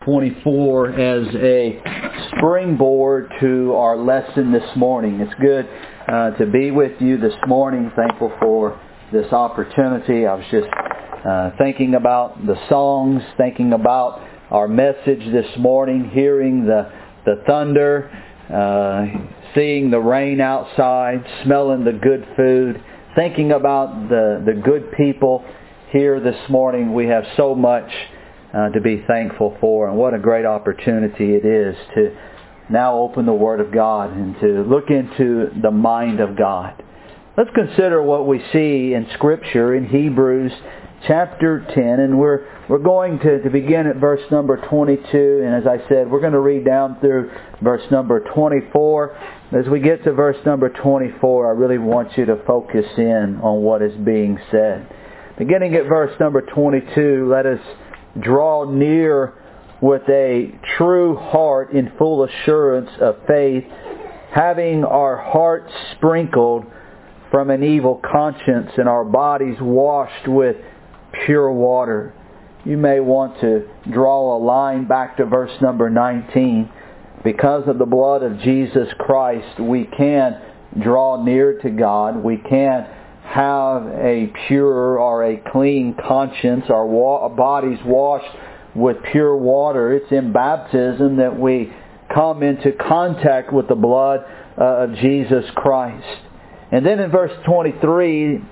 24 as a springboard to our lesson this morning. It's good to be with you this morning. Thankful for this opportunity. I was just thinking about the songs, thinking about our message this morning, hearing the thunder, seeing the rain outside, smelling the good food, thinking about the good people here this morning. We have so much to be thankful for, and what a great opportunity it is to now open the Word of God and to look into the mind of God. Let's consider what we see in Scripture in Hebrews chapter 10, and we're going to begin at verse number 22, and as I said, we're going to read down through verse number 24. As we get to verse number 24, I really want you to focus in on what is being said. Beginning at verse number 22, let us draw near with a true heart in full assurance of faith, having our hearts sprinkled from an evil conscience and our bodies washed with pure water. You may want to draw a line back to verse number 19. Because of the blood of Jesus Christ, we can draw near to God. We can have a pure or a clean conscience, our bodies washed with pure water. It's in baptism that we come into contact with the blood of Jesus Christ. And then in verse 23,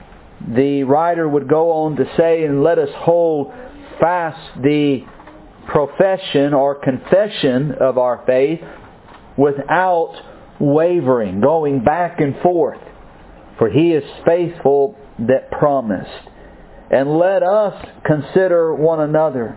the writer would go on to say, and let us hold fast the profession or confession of our faith without wavering, going back and forth. For He is faithful that promised. And let us consider one another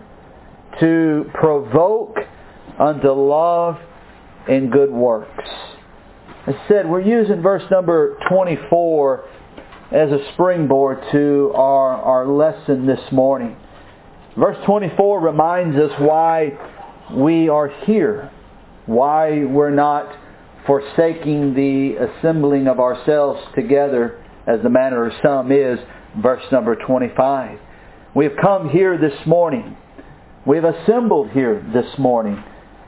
to provoke unto love and good works. As I said, we're using verse number 24 as a springboard to our lesson this morning. Verse 24 reminds us why we are here, why we're not forsaking the assembling of ourselves together as the manner of some is, verse number 25. We have come here this morning. We've assembled here this morning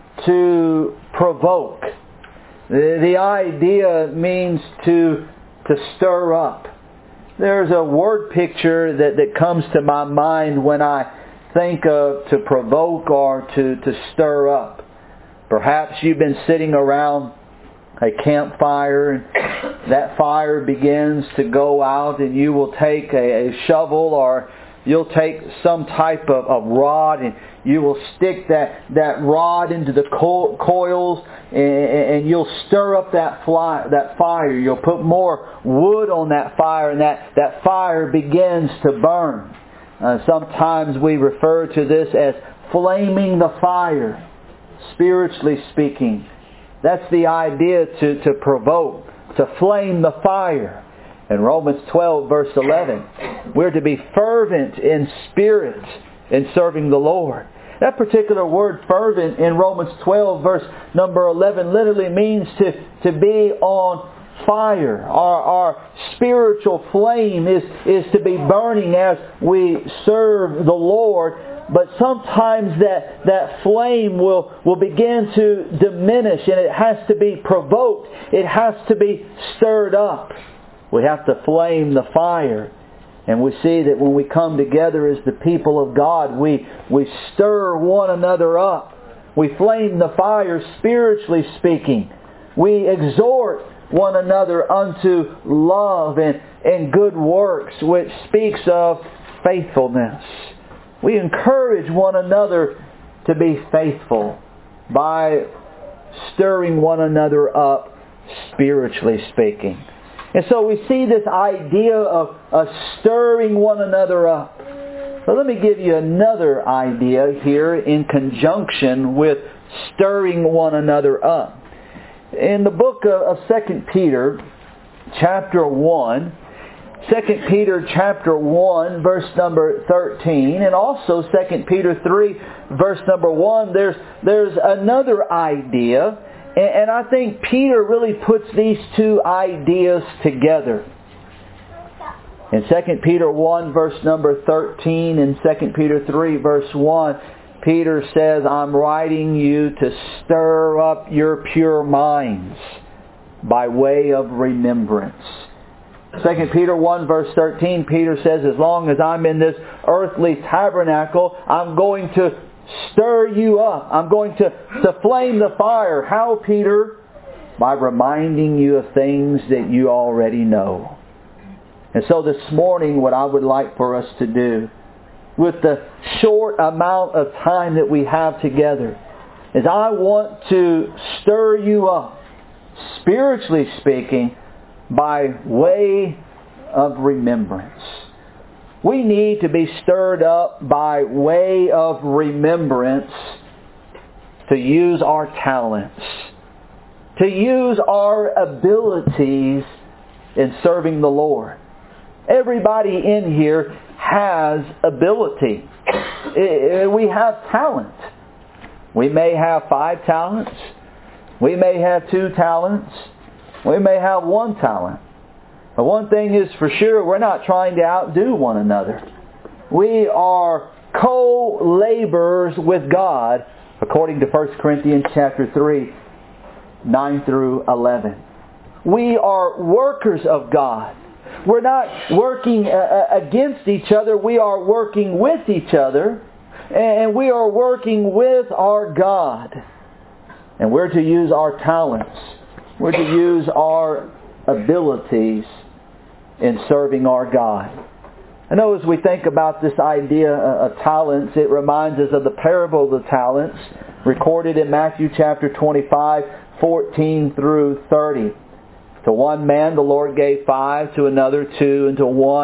to provoke. The idea means to stir up. There's a word picture that comes to my mind when I think of to provoke or to stir up. Perhaps you've been sitting around a campfire, and that fire begins to go out, and you will take a shovel or you'll take some type of rod, and you will stick that rod into the coils, and you'll stir up that fire. You'll put more wood on that fire, and that fire begins to burn. Sometimes we refer to this as flaming the fire, spiritually speaking. That's the idea to provoke, to flame the fire. In Romans 12 verse 11, we're to be fervent in spirit in serving the Lord. That particular word fervent in Romans 12 verse number 11 literally means to be on fire. Our spiritual flame is to be burning as we serve the Lord. But sometimes that flame will begin to diminish, and it has to be provoked. It has to be stirred up. We have to flame the fire. And we see that when we come together as the people of God, we stir one another up. We flame the fire spiritually speaking. We exhort one another unto love and good works, which speaks of faithfulness. We encourage one another to be faithful by stirring one another up, spiritually speaking. And so we see this idea of stirring one another up. So let me give you another idea here in conjunction with stirring one another up. In the book of 2 Peter, chapter 1, 2 Peter chapter 1 verse number 13, and also 2 Peter 3 verse number 1, there's another idea, and I think Peter really puts these two ideas together. In 2 Peter 1 verse number 13 and 2 Peter 3 verse 1, Peter says, I'm writing you to stir up your pure minds by way of remembrance. 2 Peter 1 verse 13, Peter says, as long as I'm in this earthly tabernacle, I'm going to stir you up. I'm going to flame the fire. How, Peter? By reminding you of things that you already know. And so this morning, what I would like for us to do, with the short amount of time that we have together, is I want to stir you up, spiritually speaking, by way of remembrance. We need to be stirred up by way of remembrance to use our talents, to use our abilities in serving the Lord. Everybody in here has ability. We have talent. We may have 5 talents. We may have 2 talents. We may have 1 talent. But one thing is for sure, we're not trying to outdo one another. We are co-laborers with God, according to 1 Corinthians chapter 3, 9 through 11. We are workers of God. We're not working against each other. We are working with each other. And we are working with our God. And we're to use our talents. We're to use our abilities in serving our God. I know as we think about this idea of talents, it reminds us of the parable of the talents recorded in Matthew chapter 25, 14 through 30. To one man the Lord gave 5, to another 2, and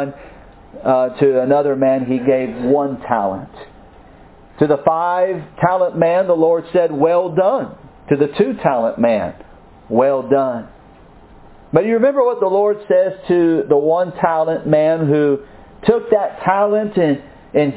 to another man He gave 1 talent. To the 5-talent man the Lord said, well done. To the 2-talent man, well done. But you remember what the Lord says to the 1-talent man who took that talent and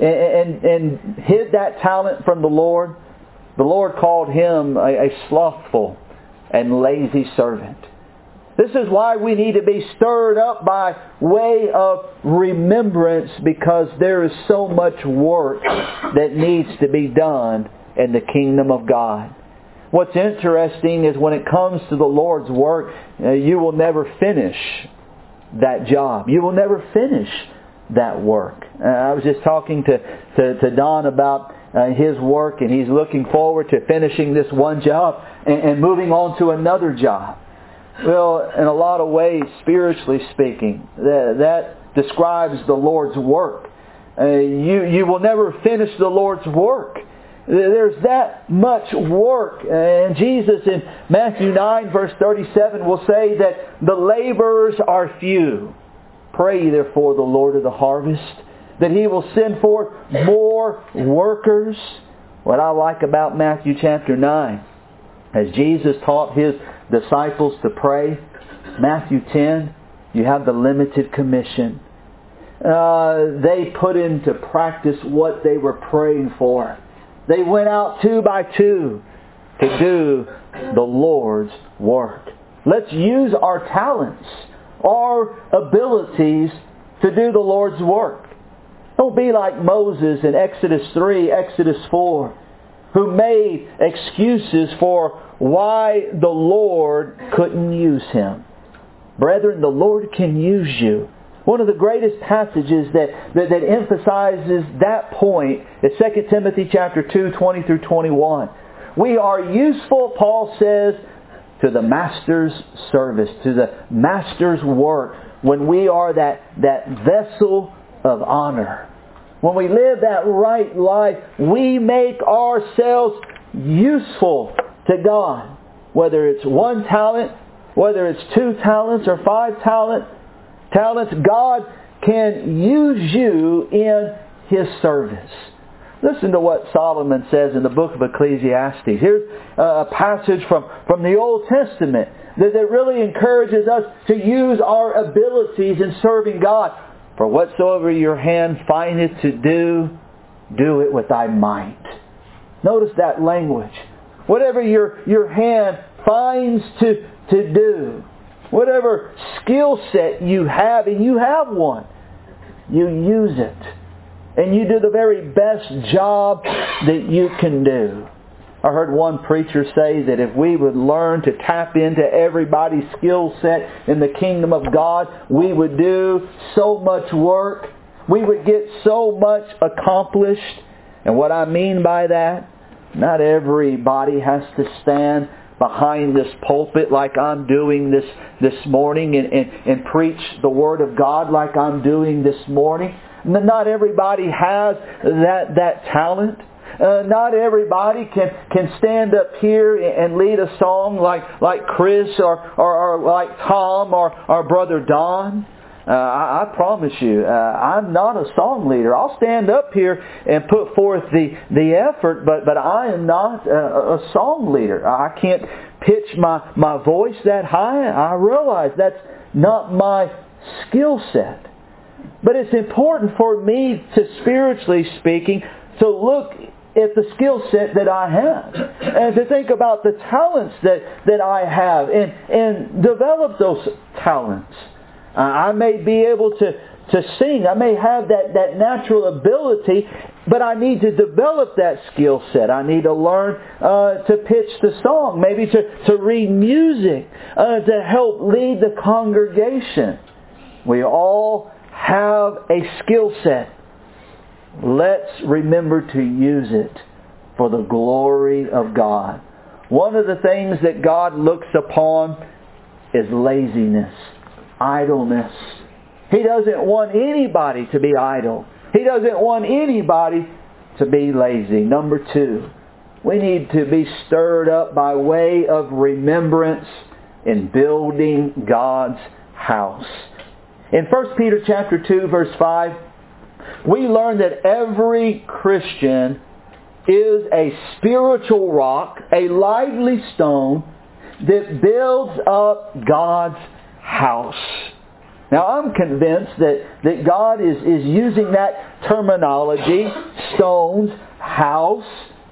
hid that talent from the Lord? The Lord called him a slothful and lazy servant. This is why we need to be stirred up by way of remembrance, because there is so much work that needs to be done in the kingdom of God. What's interesting is when it comes to the Lord's work, you will never finish that job. You will never finish that work. I was just talking to Don about his work, and he's looking forward to finishing this one job and moving on to another job. Well, in a lot of ways, spiritually speaking, that describes the Lord's work. You will never finish the Lord's work. There's that much work. And Jesus in Matthew 9 verse 37 will say that the laborers are few. Pray therefore the Lord of the harvest that He will send forth more workers. What I like about Matthew chapter 9, as Jesus taught His disciples to pray, Matthew 10, you have the limited commission. They put into practice what they were praying for. They went out 2 by 2 to do the Lord's work. Let's use our talents, our abilities to do the Lord's work. Don't be like Moses in Exodus 3, Exodus 4, who made excuses for why the Lord couldn't use him. Brethren, the Lord can use you. One of the greatest passages that emphasizes that point is 2 Timothy chapter 2, 20 through 21. We are useful, Paul says, to the Master's service, to the Master's work, when we are that vessel of honor. When we live that right life, we make ourselves useful to God. Whether it's 1 talent, whether it's 2 talents or 5 talents, God can use you in His service. Listen to what Solomon says in the book of Ecclesiastes. Here's a passage from the Old Testament that really encourages us to use our abilities in serving God. For whatsoever your hand findeth to do, do it with thy might. Notice that language. Whatever your hand finds to do, whatever skill set you have, and you have one, you use it. and you do the very best job that you can do. I heard one preacher say that if we would learn to tap into everybody's skill set in the kingdom of God, we would do so much work. We would get so much accomplished. And what I mean by that, not everybody has to stand behind this pulpit like I'm doing this morning and preach the Word of God like I'm doing this morning. Not everybody has that talent. Not everybody can stand up here and lead a song like Chris or like Tom or Brother Don. I promise you, I'm not a song leader. I'll stand up here and put forth the effort, but I am not a song leader. I can't pitch my voice that high. I realize that's not my skill set. But it's important for me to, spiritually speaking, to look at the skill set that I have and to think about the talents that I have and develop those talents. I may be able to sing. I may have that natural ability, but I need to develop that skill set. I need to learn to pitch the song, maybe to read music, to help lead the congregation. We all have a skill set. Let's remember to use it for the glory of God. One of the things that God looks upon is laziness, idleness. He doesn't want anybody to be idle. He doesn't want anybody to be lazy. Number 2, we need to be stirred up by way of remembrance in building God's house. In 1 Peter chapter 2, verse 5, we learn that every Christian is a spiritual rock, a lively stone that builds up God's house. Now I'm convinced that God is using that terminology, stones, house,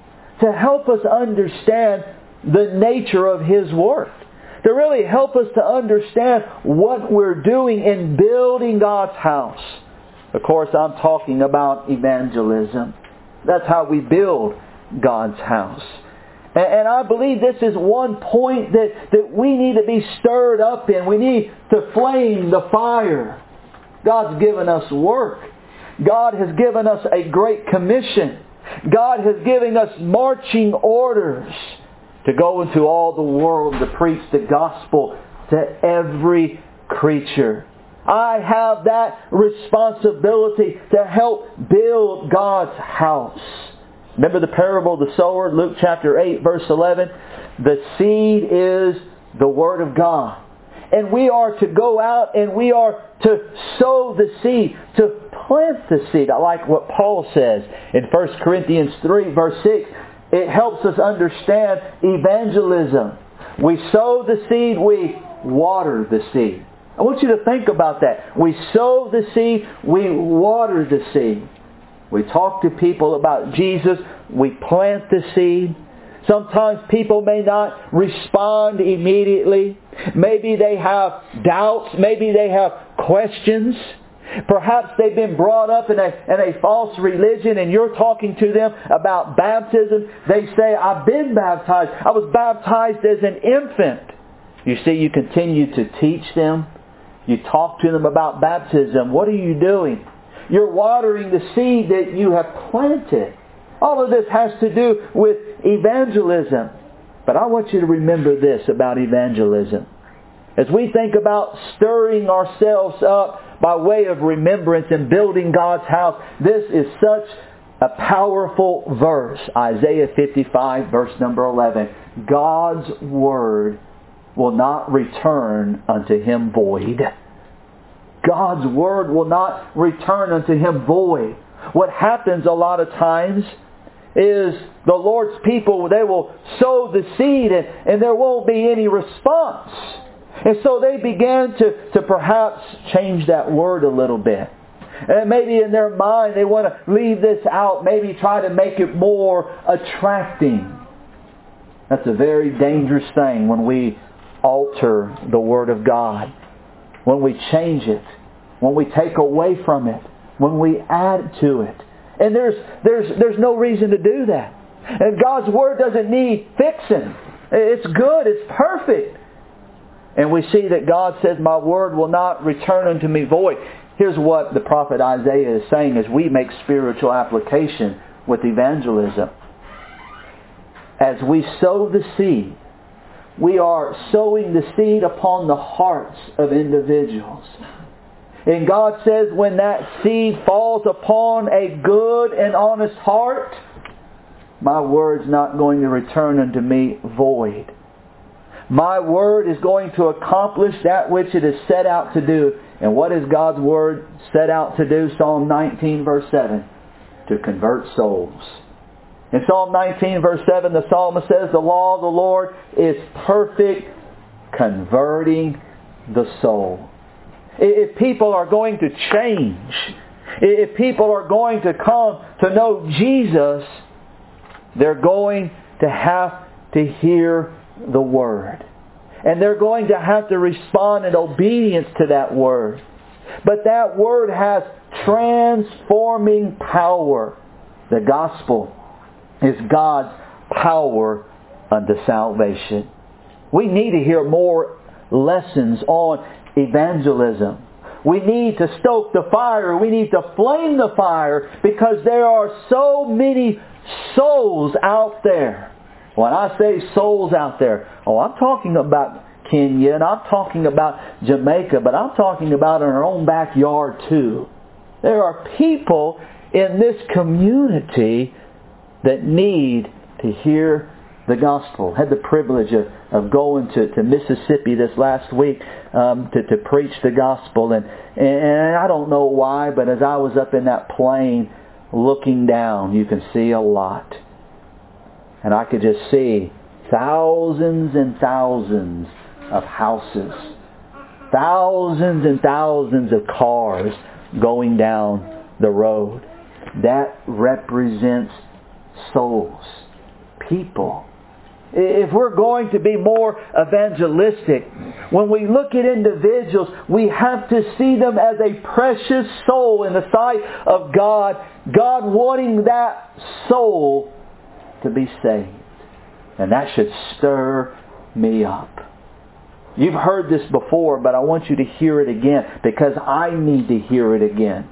to help us understand the nature of His work. To really help us to understand what we're doing in building God's house. Of course, I'm talking about evangelism. That's how we build God's house. And I believe this is one point that we need to be stirred up in. We need to flame the fire. God's given us work. God has given us a great commission. God has given us marching orders to go into all the world to preach the gospel to every creature. I have that responsibility to help build God's house. Remember the parable of the sower, Luke chapter 8, verse 11? The seed is the Word of God. And we are to go out and we are to sow the seed, to plant the seed. I like what Paul says in 1 Corinthians 3, verse 6. It helps us understand evangelism. We sow the seed, we water the seed. I want you to think about that. We sow the seed, we water the seed. We talk to people about Jesus, we plant the seed. Sometimes people may not respond immediately. Maybe they have doubts, maybe they have questions. Perhaps they've been brought up in a false religion and you're talking to them about baptism. They say, I've been baptized. I was baptized as an infant. You see, you continue to teach them. You talk to them about baptism. What are you doing? You're watering the seed that you have planted. All of this has to do with evangelism. But I want you to remember this about evangelism. As we think about stirring ourselves up by way of remembrance and building God's house, this is such a powerful verse. Isaiah 55, verse number 11. God's Word will not return unto Him void. God's Word will not return unto Him void. What happens a lot of times is the Lord's people, they will sow the seed and there won't be any response. And so they began to perhaps change that word a little bit. And maybe in their mind they want to leave this out, maybe try to make it more attracting. That's a very dangerous thing when we alter the Word of God. When we change it. When we take away from it. When we add to it. And there's no reason to do that. And God's Word doesn't need fixing. It's good. It's perfect. And we see that God says, my Word will not return unto me void. Here's what the prophet Isaiah is saying as we make spiritual application with evangelism. As we sow the seed, we are sowing the seed upon the hearts of individuals. And God says when that seed falls upon a good and honest heart, my Word's not going to return unto me void. My Word is going to accomplish that which it is set out to do. And what is God's Word set out to do? Psalm 19 verse 7. To convert souls. In Psalm 19 verse 7 the psalmist says, the law of the Lord is perfect, converting the soul. If people are going to change, if people are going to come to know Jesus, they're going to have to hear the Word. And they're going to have to respond in obedience to that Word. But that Word has transforming power. The gospel is God's power unto salvation. We need to hear more lessons on evangelism. We need to stoke the fire. We need to flame the fire because there are so many souls out there. When I say souls out there, I'm talking about Kenya and I'm talking about Jamaica, but I'm talking about in our own backyard too. There are people in this community that need to hear the gospel. I had the privilege of going to Mississippi this last week to preach the gospel. And I don't know why, but as I was up in that plane looking down, you can see a lot. And I could just see thousands and thousands of houses. Thousands and thousands of cars going down the road. That represents souls. People. If we're going to be more evangelistic, when we look at individuals, we have to see them as a precious soul in the sight of God. God wanting that soul to be saved. And that should stir me up. You've heard this before, but I want you to hear it again because I need to hear it again.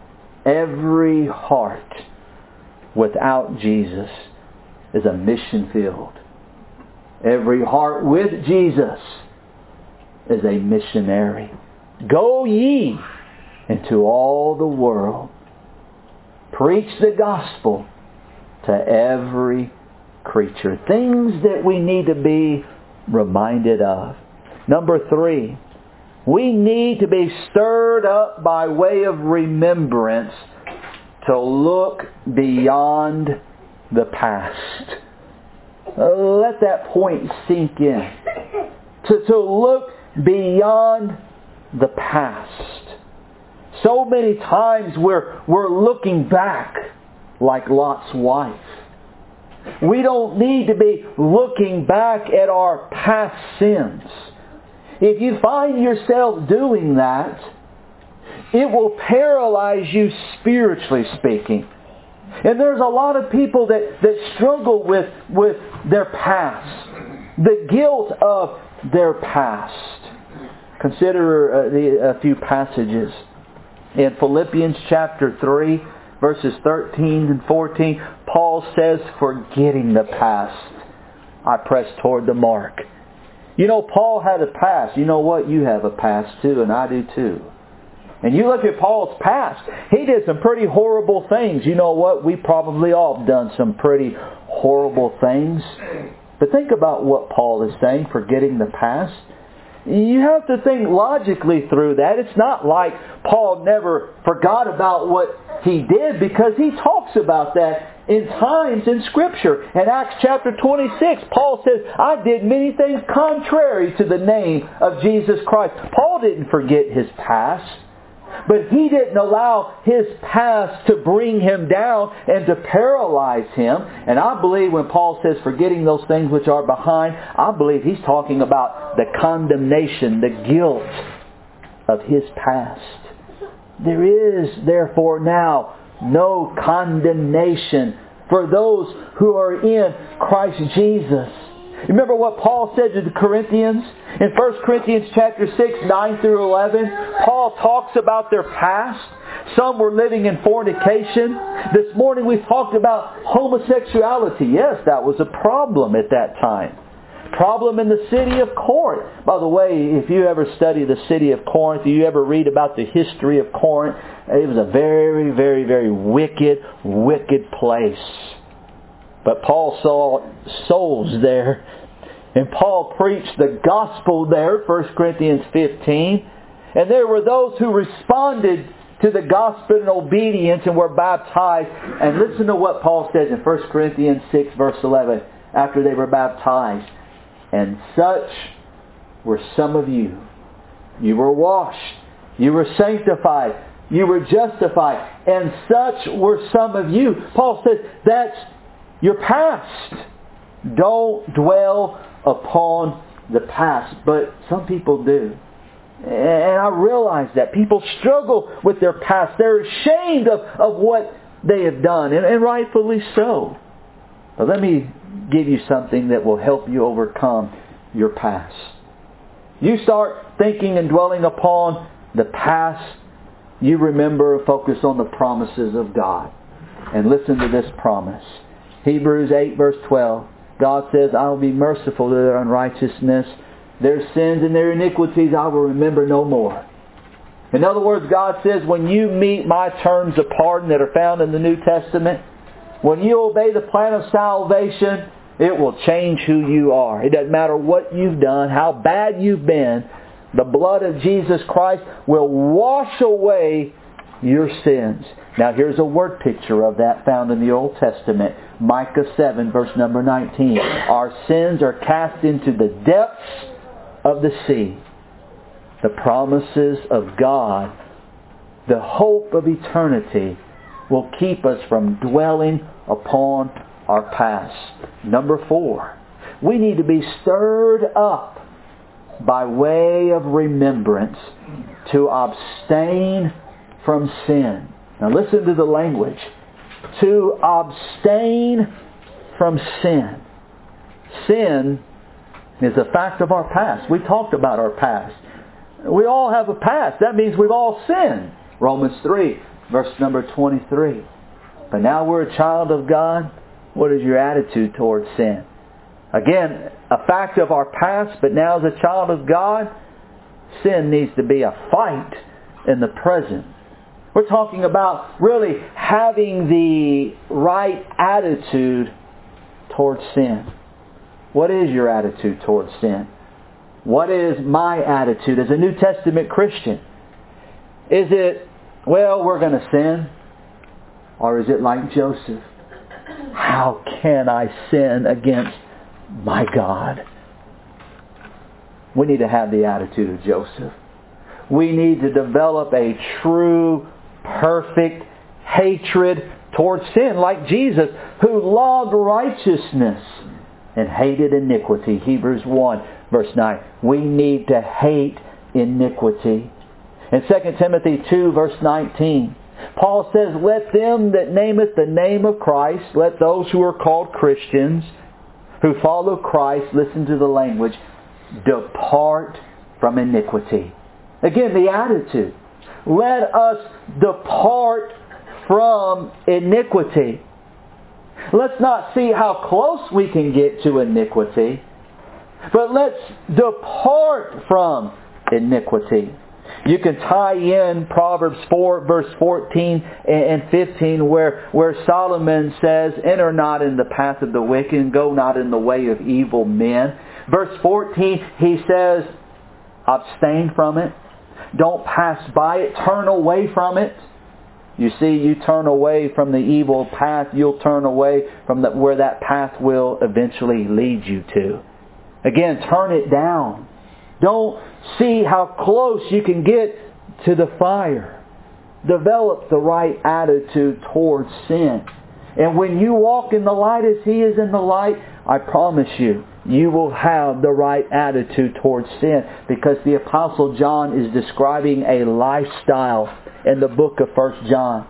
Every heart without Jesus is a mission field. Every heart with Jesus is a missionary. Go ye into all the world. Preach the gospel to every creature. Things that we need to be reminded of. Number 3, we need to be stirred up by way of remembrance to look beyond the past. Let that point sink in. To look beyond the past. So many times we're looking back like Lot's wife. We don't need to be looking back at our past sins. If you find yourself doing that, it will paralyze you spiritually speaking. And there's a lot of people that struggle with their past. The guilt of their past. Consider a few passages. In Philippians chapter 3, verses 13 and 14, Paul says, forgetting the past, I press toward the mark. You know, Paul had a past. You know what? You have a past too, and I do too. And you look at Paul's past, he did some pretty horrible things. You know what? We probably all have done some pretty horrible things. But think about what Paul is saying, forgetting the past. You have to think logically through that. It's not like Paul never forgot about what he did, because he talks about that in times in Scripture. In Acts chapter 26, Paul says, I did many things contrary to the name of Jesus Christ. Paul didn't forget his past. But he didn't allow his past to bring him down and to paralyze him. And I believe when Paul says forgetting those things which are behind, I believe he's talking about the condemnation, the guilt of his past. There is, therefore, now no condemnation for those who are in Christ Jesus. Remember what Paul said to the Corinthians? In 1 Corinthians chapter 6, 9 through 11, Paul talks about their past. Some were living in fornication. This morning we talked about homosexuality. Yes, that was a problem at that time. Problem in the city of Corinth. By the way, if you ever study the city of Corinth, if you ever read about the history of Corinth, it was a very, very, very wicked place. But Paul saw souls there. And Paul preached the gospel there, 1 Corinthians 15. And there were those who responded to the gospel in obedience and were baptized. And listen to what Paul says in 1 Corinthians 6 verse 11 after they were baptized. And such were some of you. You were washed. You were sanctified. You were justified. And such were some of you. Paul says that's your past. Don't dwell upon the past. But some people do. And I realize that. People struggle with their past. They're ashamed of what they have done. And rightfully so. But let me give you something that will help you overcome your past. You start thinking and dwelling upon the past. You remember, focus on the promises of God. And listen to this promise. Hebrews 8 verse 12. God says, I will be merciful to their unrighteousness. Their sins and their iniquities I will remember no more. In other words, God says, when you meet my terms of pardon that are found in the New Testament, when you obey the plan of salvation, it will change who you are. It doesn't matter what you've done, how bad you've been. The blood of Jesus Christ will wash away your sins. Now here's a word picture of that found in the Old Testament. Micah 7 verse number 19. Our sins are cast into the depths of the sea. The promises of God, the hope of eternity, will keep us from dwelling upon our past. Number 4, we need to be stirred up by way of remembrance to abstain from sin. Now listen to the language. To abstain from sin. Sin is a fact of our past. We talked about our past. We all have a past. That means we've all sinned. Romans 3, verse number 23. But now we're a child of God. What is your attitude towards sin? Again, a fact of our past, but now as a child of God, sin needs to be a fight in the present. We're talking about really having the right attitude towards sin. What is your attitude towards sin? What is my attitude as a New Testament Christian? Is it, well, we're going to sin? Or is it like Joseph? How can I sin against my God? We need to have the attitude of Joseph. We need to develop a true, perfect hatred towards sin, like Jesus, who loved righteousness and hated iniquity. Hebrews 1 verse 9. We need to hate iniquity. In 2 Timothy 2 verse 19, Paul says, let them that nameth the name of Christ, let those who are called Christians, who follow Christ, listen to the language, depart from iniquity. Again, the attitude. Let us depart from iniquity. Let's not see how close we can get to iniquity, but let's depart from iniquity. You can tie in Proverbs 4 verse 14 and 15 where Solomon says, enter not in the path of the wicked and go not in the way of evil men. Verse 14, he says, abstain from it. Don't pass by it. Turn away from it. You see, you turn away from the evil path, you'll turn away from where that path will eventually lead you to. Again, turn it down. Don't see how close you can get to the fire. Develop the right attitude towards sin. And when you walk in the light as He is in the light, I promise you, you will have the right attitude towards sin. Because the Apostle John is describing a lifestyle in the book of 1 John.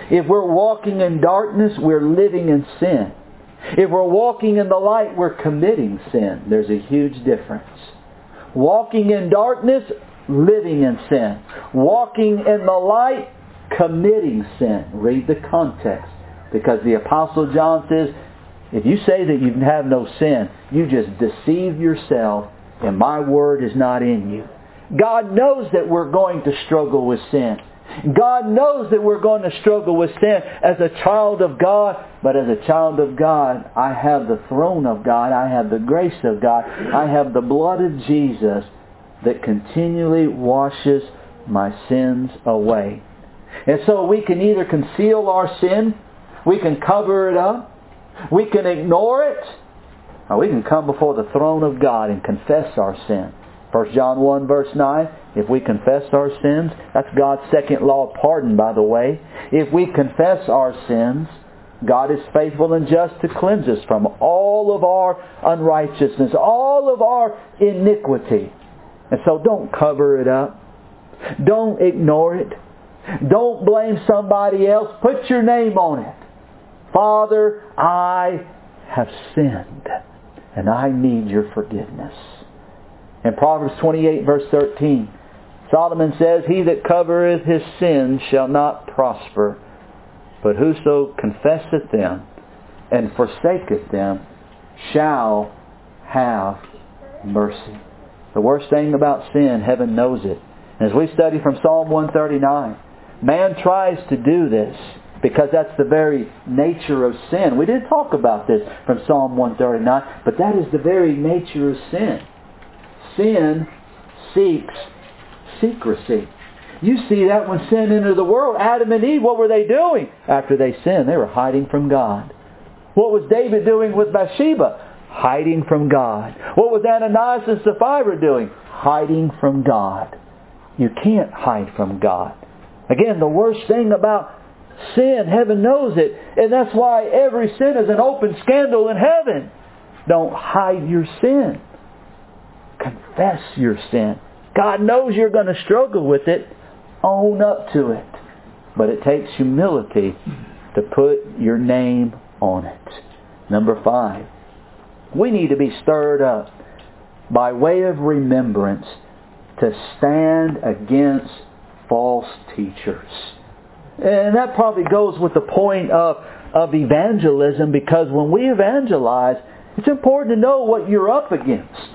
If we're walking in darkness, we're living in sin. If we're walking in the light, we're committing sin. There's a huge difference. Walking in darkness, living in sin. Walking in the light, committing sin. Read the context. Because the Apostle John says, if you say that you have no sin, you just deceive yourself and my word is not in you. God knows that we're going to struggle with sin. God knows that we're going to struggle with sin as a child of God. But as a child of God, I have the throne of God. I have the grace of God. I have the blood of Jesus that continually washes my sins away. And so we can either conceal our sin, we can cover it up, we can ignore it, or we can come before the throne of God and confess our sin. 1 John 1 verse 9, if we confess our sins, that's God's second law of pardon, by the way. If we confess our sins, God is faithful and just to cleanse us from all of our unrighteousness, all of our iniquity. And so don't cover it up. Don't ignore it. Don't blame somebody else. Put your name on it. Father, I have sinned and I need your forgiveness. In Proverbs 28 verse 13, Solomon says, He that covereth his sins shall not prosper, but whoso confesseth them and forsaketh them shall have mercy. The worst thing about sin, heaven knows it. And as we study from Psalm 139, man tries to do this because that's the very nature of sin. We did talk about this from Psalm 139, but that is the very nature of sin. Sin seeks secrecy. You see that when sin entered the world. Adam and Eve, what were they doing? After they sinned, they were hiding from God. What was David doing with Bathsheba? Hiding from God. What was Ananias and Sapphira doing? Hiding from God. You can't hide from God. Again, the worst thing about sin, heaven knows it. And that's why every sin is an open scandal in heaven. Don't hide your sin. Confess your sin. God knows you're going to struggle with it. Own up to it. But it takes humility to put your name on it. Number 5. We need to be stirred up by way of remembrance to stand against false teachers. And that probably goes with the point of evangelism, because when we evangelize, it's important to know what you're up against.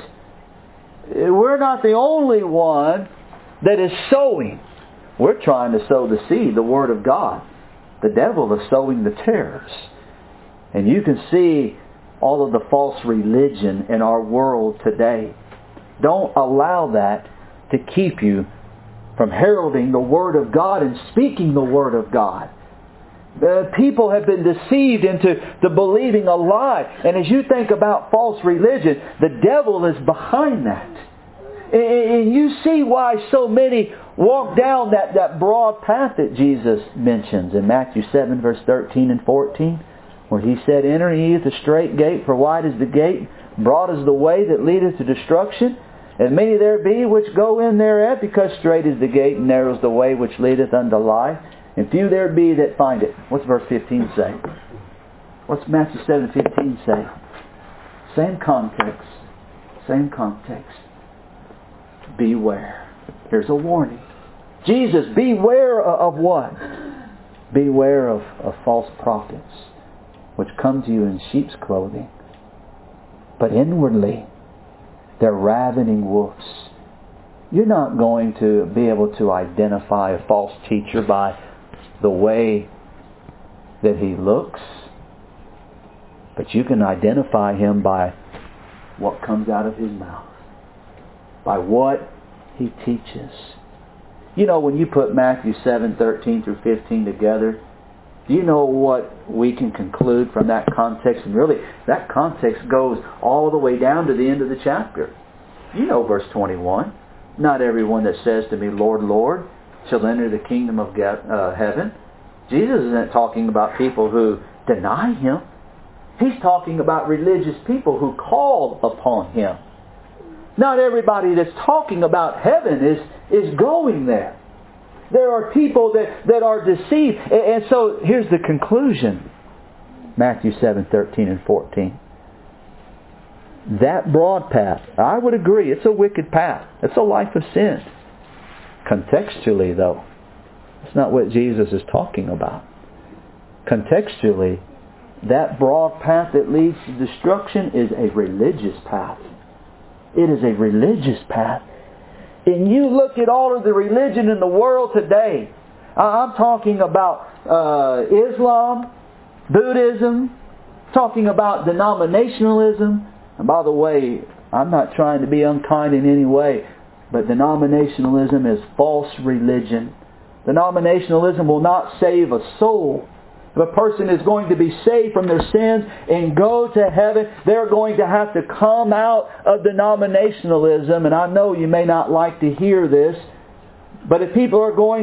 We're not the only one that is sowing. We're trying to sow the seed, the Word of God. The devil is sowing the tares. And you can see all of the false religion in our world today. Don't allow that to keep you from heralding the Word of God and speaking the Word of God. People have been deceived into believing a lie. And as you think about false religion, the devil is behind that. And you see why so many walk down that broad path that Jesus mentions in Matthew 7 verse 13 and 14, where He said, Enter ye at the straight gate, for wide is the gate, broad is the way that leadeth to destruction, and many there be which go in thereat, because strait is the gate, and narrow is the way which leadeth unto life, and few there be that find it. What's verse 15 say? What's Matthew 7:15 say? Same context. Same context. Beware. Here's a warning. Jesus, beware of what? Beware of false prophets, which come to you in sheep's clothing, but inwardly they're ravening wolves. You're not going to be able to identify a false teacher by the way that he looks, but you can identify him by what comes out of his mouth, by what he teaches. You know, when you put Matthew 7:13 through 15 together, do you know what we can conclude from that context? And really, that context goes all the way down to the end of the chapter. You know verse 21. Not everyone that says to me, Lord, Lord, shall enter the kingdom of heaven. Jesus isn't talking about people who deny Him. He's talking about religious people who call upon Him. Not everybody that's talking about heaven is going there. There are people that are deceived. And so here's the conclusion. Matthew 7:13 and 14. That broad path, I would agree, it's a wicked path. It's a life of sin. Contextually, though, it's not what Jesus is talking about. Contextually, that broad path that leads to destruction is a religious path. It is a religious path. And you look at all of the religion in the world today. I'm talking about Islam, Buddhism, talking about denominationalism. And by the way, I'm not trying to be unkind in any way, but denominationalism is false religion. Denominationalism will not save a soul. If a person is going to be saved from their sins and go to heaven, they're going to have to come out of denominationalism. And I know you may not like to hear this, but if people are going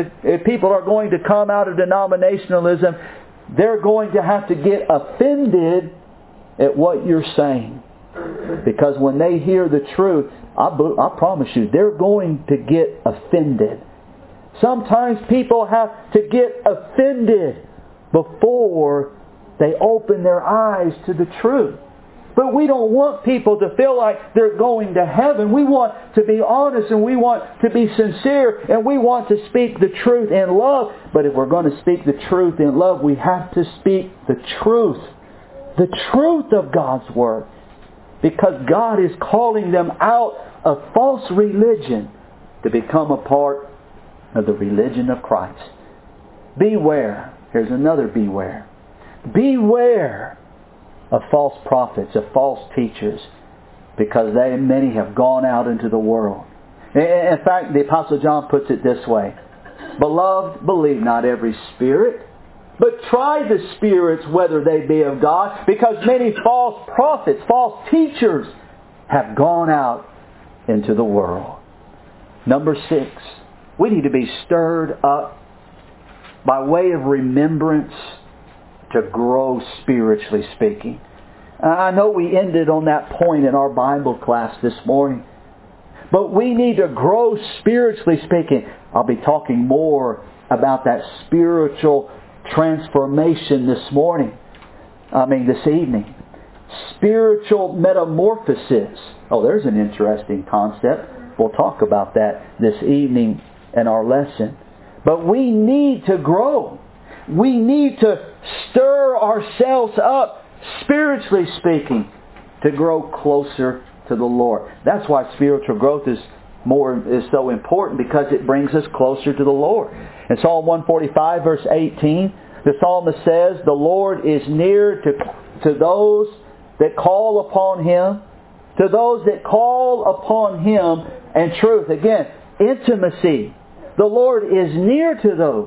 to come out of denominationalism, they're going to have to get offended at what you're saying. Because when they hear the truth, I promise you, they're going to get offended. Sometimes people have to get offended before they open their eyes to the truth. But we don't want people to feel like they're going to heaven. We want to be honest and we want to be sincere and we want to speak the truth in love. But if we're going to speak the truth in love, we have to speak the truth. The truth of God's Word. Because God is calling them out of false religion to become a part of the religion of Christ. Beware. Here's another beware. Beware of false prophets, of false teachers, because many have gone out into the world. In fact, the Apostle John puts it this way. Beloved, believe not every spirit, but try the spirits whether they be of God, because many false prophets, false teachers have gone out into the world. Number 6, we need to be stirred up by way of remembrance to grow spiritually speaking. I know we ended on that point in our Bible class this morning. But we need to grow spiritually speaking. I'll be talking more about that spiritual transformation this evening. Spiritual metamorphosis. Oh, there's an interesting concept. We'll talk about that this evening in our lesson. But we need to grow. We need to stir ourselves up, spiritually speaking, to grow closer to the Lord. That's why spiritual growth is so important, because it brings us closer to the Lord. In Psalm 145, verse 18, the psalmist says, "The Lord is near to those that call upon Him, to those that call upon Him in truth." Again, intimacy. The Lord is near to those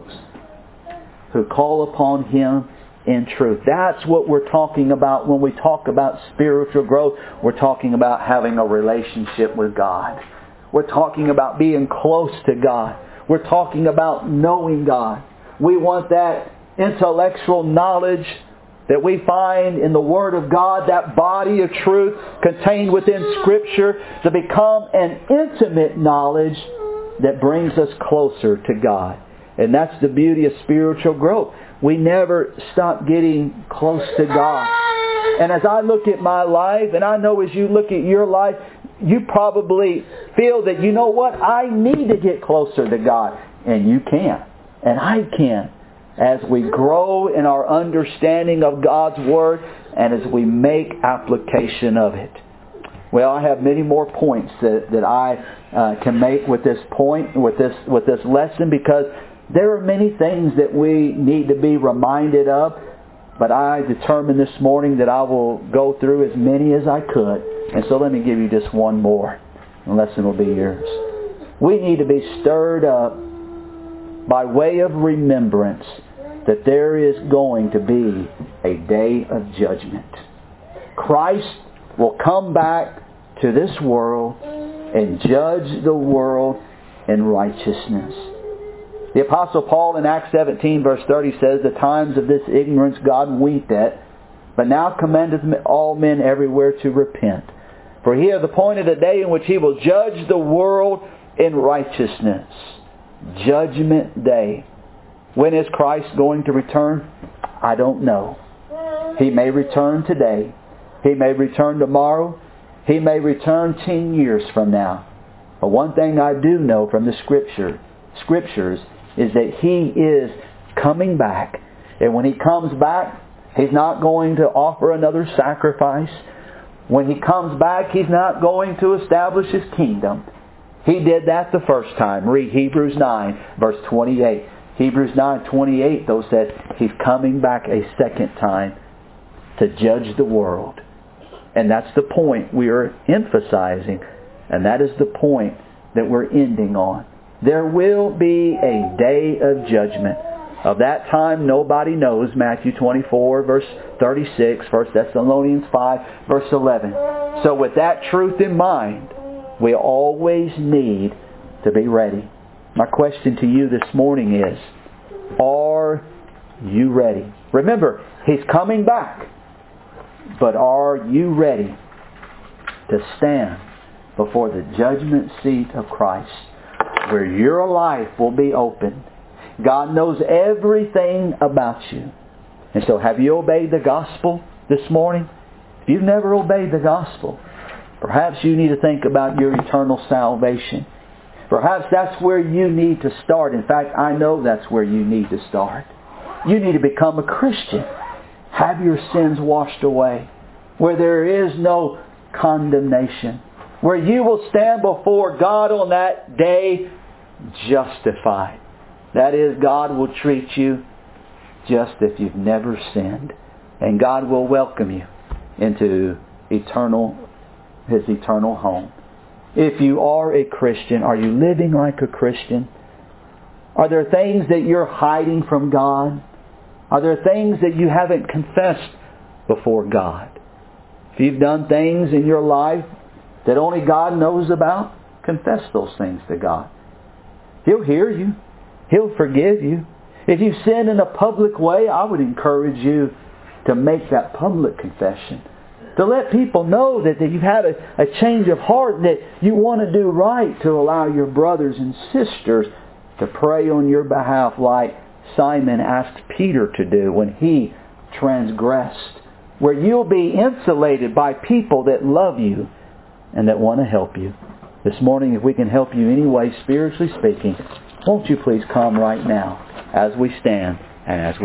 who call upon Him in truth. That's what we're talking about when we talk about spiritual growth. We're talking about having a relationship with God. We're talking about being close to God. We're talking about knowing God. We want that intellectual knowledge that we find in the Word of God, that body of truth contained within Scripture, to become an intimate knowledge that brings us closer to God. And that's the beauty of spiritual growth. We never stop getting close to God. And as I look at my life, and I know as you look at your life, you probably feel that, you know what, I need to get closer to God. And you can. And I can. As we grow in our understanding of God's Word and as we make application of it. Well, I have many more points that I can make with this point, with this lesson, because there are many things that we need to be reminded of. But I determined this morning that I will go through as many as I could. And so let me give you just one more. The lesson will be yours. We need to be stirred up by way of remembrance that there is going to be a day of judgment. Christ will come back to this world and judge the world in righteousness. The Apostle Paul in Acts 17 verse 30 says, "The times of this ignorance God winked at, but now commandeth all men everywhere to repent. For He hath appointed a day in which He will judge the world in righteousness." Judgment Day. When is Christ going to return? I don't know. He may return today. He may return tomorrow. He may return 10 years from now. But one thing I do know from the Scriptures is that He is coming back. And when He comes back, He's not going to offer another sacrifice. When He comes back, He's not going to establish His kingdom. He did that the first time. Read Hebrews 9, verse 28. Hebrews 9:28, though, says He's coming back a second time to judge the world. And that's the point we are emphasizing. And that is the point that we're ending on. There will be a day of judgment. Of that time nobody knows. Matthew 24, verse 36, 1 Thessalonians 5, verse 11. So with that truth in mind, we always need to be ready. My question to you this morning is, are you ready? Remember, He's coming back. But are you ready to stand before the judgment seat of Christ, where your life will be opened? God knows everything about you. And so have you obeyed the gospel this morning? If you've never obeyed the gospel, perhaps you need to think about your eternal salvation. Perhaps that's where you need to start. In fact, I know that's where you need to start. You need to become a Christian. Have your sins washed away, where there is no condemnation, where you will stand before God on that day justified. That is, God will treat you just if you've never sinned. And God will welcome you into His eternal home. If you are a Christian, are you living like a Christian? Are there things that you're hiding from God? Are there things that you haven't confessed before God? If you've done things in your life that only God knows about, confess those things to God. He'll hear you. He'll forgive you. If you've sinned in a public way, I would encourage you to make that public confession. To let people know that you've had a change of heart, that you want to do right, to allow your brothers and sisters to pray on your behalf like Simon asked Peter to do when he transgressed. Where you'll be insulated by people that love you and that want to help you. This morning, if we can help you any way, spiritually speaking, won't you please come right now as we stand and as we